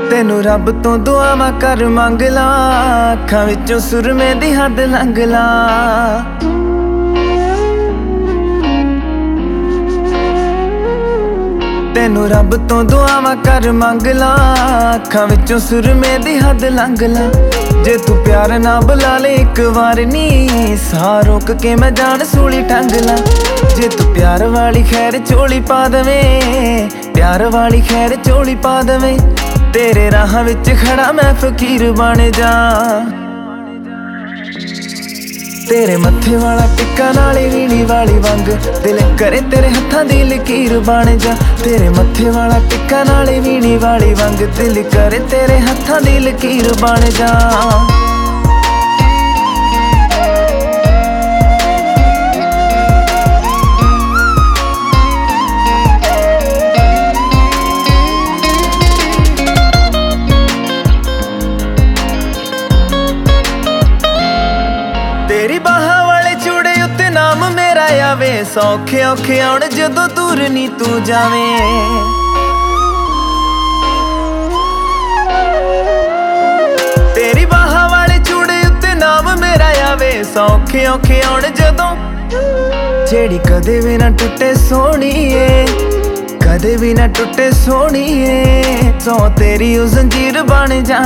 ਤੈਨੂੰ ਰੱਬ ਤੋਂ ਦੁਆਵਾਂ ਕਰ ਮੰਗ ਲਾ, ਅੱਖਾਂ ਵਿੱਚੋਂ ਸੁਰਮੇ ਦੀ ਹੱਦ ਲੰਘ ਲਾ। ਤੈਨੂੰ ਰੱਬ ਤੋਂ ਦੁਆਵਾਂ ਕਰ ਮੰਗ ਲਾ, ਅੱਖਾਂ ਵਿੱਚੋਂ ਸੁਰਮੇ ਦੀ ਹੱਦ ਲੰਘ ਲਾ। ਜੇ ਤੂੰ ਪਿਆਰ ਨਾ ਬੁਲਾ ਲੈ ਇੱਕ ਵਾਰ ਨੀ, ਸਾਹ ਰੋਕ ਕੇ ਮੈਂ ਜਾਨ ਸੂਲੀ ਟੰਗ ਲਾ। ਜੇ ਤੂੰ ਪਿਆਰ ਵਾਲੀ ਖੈਰ ਝੋਲੀ ਪਾ ਦਵੇਂ, ਪਿਆਰ ਵਾਲੀ ਖੈਰ ਝੋਲੀ ਪਾ ਦਵੇਂ, ਤੇਰੇ ਰਾਹਾਂ ਵਿੱਚ ਖੜਾ ਮੈਂ ਫਕੀਰ ਬਣ ਜਾ। ਤੇਰੇ ਮੱਥੇ ਵਾਲਾ ਟਿੱਕਾ ਨਾਲੇ ਵੀਣੀ ਵਾਲੀ ਵਾਂਗ, ਦਿਲ ਕਰੇ ਤੇਰੇ ਹੱਥਾਂ ਦੀ ਲਕੀਰ ਬਣ ਜਾ। ਤੇਰੇ ਮੱਥੇ ਵਾਲਾ ਟਿੱਕਾ ਨਾਲੇ ਵੀਣੀ ਵਾਲੀ ਵਾਂਗ, ਦਿਲ ਕਰੇ ਤੇਰੇ ਹੱਥਾਂ ਦੀ ਲਕੀਰ ਬਣ ਜਾ। ਤੇਰੀ ਬਾਹਾਂ ਵਾਲੇ ਚੂੜੇ ਉੱਤੇ ਨਾਮ ਮੇਰਾ ਆਵੇ, ਸੌਖੇ ਔਖੇ ਆਉਣ ਜਦੋਂ ਦੂਰ ਨੀ ਤੂੰ ਜਾਵੇਂ। ਤੇਰੀ ਬਾਹਾਂ ਵਾਲੇ ਚੂੜੇ ਉੱਤੇ ਨਾਮ ਮੇਰਾ ਆਵੇ, ਸੌਖੇ ਔਖੇ ਆਉਣ ਜਦੋਂ। ਜਿਹੜੀ ਕਦੇ ਵੀ ਨਾ ਟੁੱਟੇ ਸੋਹਣੀਏ, ਕਦੇ ਵੀ ਨਾ ਟੁੱਟੇ ਸੋਹਣੀਏ, ਸੋ ਤੇਰੀ ਉਹ ਜ਼ੰਜੀਰ ਬਣ ਜਾ।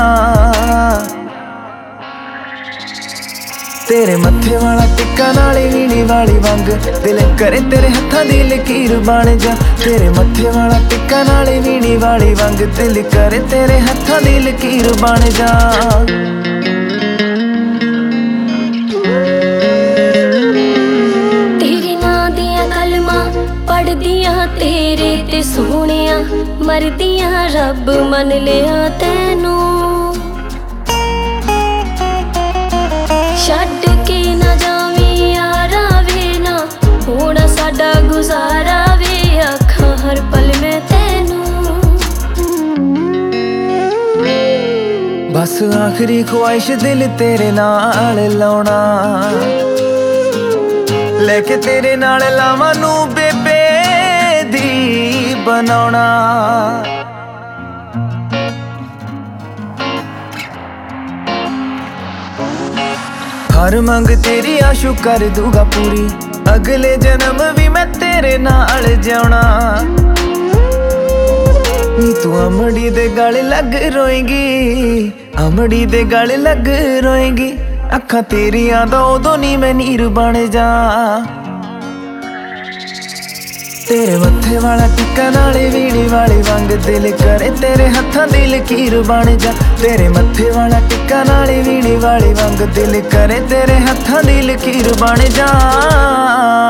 ਤੇਰੇ ਮੱਥੇ ਵਾਲਾ ਟਿੱਕਾ ਨਾਲੇ ਵੀਣੀ ਵਾਲੀ ਵਾਂਗ, ਦਿਲ ਕਰੇ ਤੇਰੇ ਹੱਥਾਂ ਦੀ ਲਕੀਰ ਬਣ ਜਾ। ਤੇਰੇ ਮੱਥੇ ਵਾਲਾ ਟਿੱਕਾ ਨਾਲੇ ਵੀਣੀ ਵਾਲੀ ਵਾਂਗ, ਦਿਲ ਕਰੇ ਤੇਰੇ ਹੱਥਾਂ ਦੀ ਲਕੀਰ ਬਣ ਜਾ। ਤੇਰੇ ਨਾਂ ਦੀਆਂ ਕਲਮਾਂ ਪੜ੍ਹਦੀਆਂ ਤੇਰੇ ਤੇ ਸੋਹਣਿਆ, ਮਰਦੀਆਂ ਰੱਬ ਮੰਨ ਲਿਆ ਤੈਨੂੰ। ਛੱਡ ਕੇ ਨਾ ਜਾਵੀਂ ਯਾਰਾ ਵੇ, ਨਾ ਹੋਣਾ ਸਾਡਾ ਗੁਜ਼ਾਰਾ ਵੇ, ਆਖਾਂ ਹਰ ਪਲ ਮੈਂ ਤੈਨੂੰ। ਬਸ ਆਖਰੀ ਖੁਆਇਸ਼ ਦਿਲ ਤੇਰੇ ਨਾਲ ਲਾਉਣਾ, ਲੈ ਕੇ ਤੇਰੇ ਨਾਲ ਲਾਵਾਂ ਨੂੰ ਬੇਬੇ ਦੀ ਬਣਾਉਣਾ। ਹਰ ਮੰਗ ਤੇਰੀ ਆਸ਼ੂ ਕਰ ਦੂਗਾ ਪੂਰੀ, ਅਗਲੇ ਜਨਮ ਵੀ ਮੈਂ ਤੇਰੇ ਨਾਲ ਜਿਉਣਾ। ਨੀ ਤੂੰ ਅਮੜੀ ਦੇ ਗਲ ਲੱਗ ਰੋਏਂਗੀ, ਅਮੜੀ ਦੇ ਗਲ ਲੱਗ ਰੋਏਂਗੀ, ਅੱਖਾਂ ਤੇਰੀਆਂ ਦਾ ਉਦੋਂ ਨੀ ਮੈਂ ਨੀਰ ਬਣ ਜਾ। ਤੇਰੇ ਮੱਥੇ ਵਾਲਾ ਟਿੱਕਾ ਨਾਲੇ ਵੀਣੀ ਵਾਲੀ ਵਾਂਗ, ਦਿਲ ਕਰੇ ਤੇਰੇ ਹੱਥਾਂ ਦੀ ਲਕੀਰ ਬਣ ਜਾ। ਤੇਰੇ ਮੱਥੇ ਵਾਲਾ ਟਿੱਕਾ ਨਾਲੇ ਵੀਣੀ ਵਾਲੀ ਵਾਂਗ, ਦਿਲ ਕਰੇ ਤੇਰੇ ਹੱਥਾਂ ਦੀ ਲਕੀਰ ਬਣ ਜਾ।